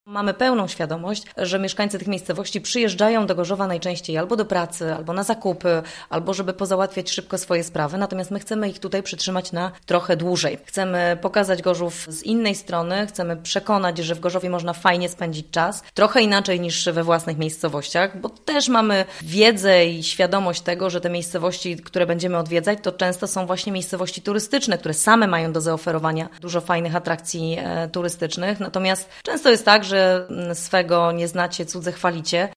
Mamy pełną świadomość, że mieszkańcy tych miejscowości przyjeżdżają do Gorzowa najczęściej albo do pracy, albo na zakupy, albo żeby pozałatwiać szybko swoje sprawy, natomiast my chcemy ich tutaj przytrzymać na trochę dłużej. Chcemy pokazać Gorzów z innej strony, chcemy przekonać, że w Gorzowie można fajnie spędzić czas, trochę inaczej niż we własnych miejscowościach, bo też mamy wiedzę i świadomość tego, że te miejscowości, które będziemy odwiedzać, to często są właśnie miejscowości turystyczne, które same mają do zaoferowania dużo fajnych atrakcji turystycznych, natomiast często jest tak, że swego nie znacie, cudze chwalicie.